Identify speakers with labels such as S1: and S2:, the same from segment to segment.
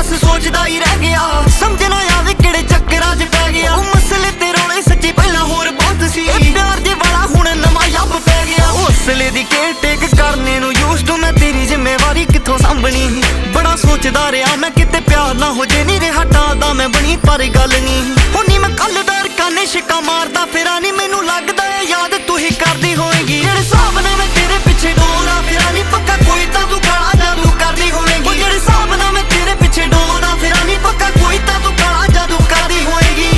S1: बस सोचदा ही रह गया, समझ ना आवे किहड़े चक्करां च पै गया। ओ मसले ते रोले सच्ची पहला होर बहुत सी, प्यार दे वाला हुण नवां यब पै गया। हौसले दी केयर टेक करने नूं यूज्ड मैं तेरी जिम्मेवारी कित्थों सांभनी। बड़ा सोचदा रहा मैं किते प्यार ना हो जे नी रहा टादा मैं बनी, पर गल नी हुणी मैं कल दा रकाने शिका मारदा फिरां नी। मैनूं लगदा है याद तू ही करदी होएगी, जेड़े हिसाब नाल मैं तेरे पिछे डोलदा फिरां नी, पक्का कोई तां तू काला जादू करदी होएगी। जेड़े हिसाब नाल मैं तेरे पिछे डोलदा फिरां नी, पक्का कोई तां तू काला जादू करदी होएगी।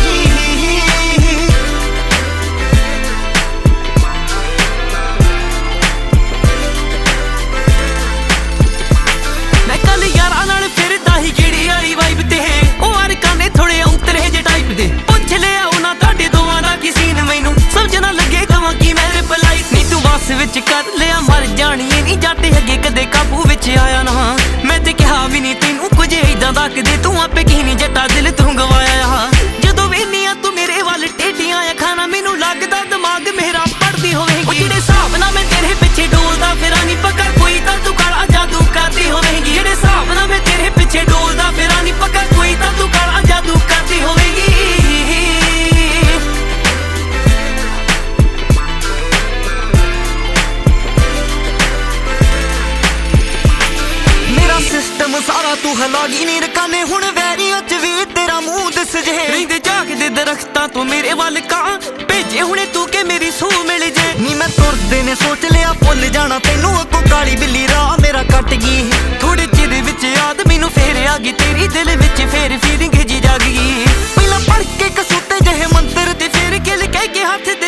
S1: मैं कल यारां नाल फिरदा ही किहड़ी वाली वाइब ते, ओ अरकां ने थोड़े औंतरे जे टाइप दे। पुछ लिया उन्हां तुहाडे दोवां दा की सीन, मैनूं समझ ना लगे कवां की मैं रिप्लाई। नी तू बस विच कर लिया मर जानी नी जट अगे कदे काबू विच आया ना। मैं ते कहा भी नी तैनूं कुछ इदां दा कदे, तू आपे की नी जट्टा दिल तू गवाया। जदों वेखनी तू मेरे वल टेढ़ियां अखां नाल, मैनूं लगदा दिमाग मेरा पढ़दी होवेगी। जेड़े हिसाब नाल मैं तेरे पिछे डोलदा फिरां नी, पक्का कोई तां तू काला जादू करदी होवेगी। जेड़े हिसाब नाल मैं तेरे पिछे डोलदा फिरां नी, पक्का कोई तां तू काला जादू करदी होवेगी। मेरा सिस्टम सारा तू हलागी नी रकाने, हुण वैरियां च वी तेरा मुंह दिस जे। रहिंदे झाकदे दरख्तां तो मेरे वल कां, भेजे हुणे तू के मेरी सूह मिल जे। नी मैं तुरदे ने सोच लिया भुल जाना तैनूं, अगों काली बिल्ली राह मेरा कट गई। थोड़े चिर विच याद मैनूं फेर आ गई तेरी, दिल विच फेर फीलिंग जी जाग गई। पहलां पढ़ के कसूते जहे मंत्र ते फिर गिल कह के हथ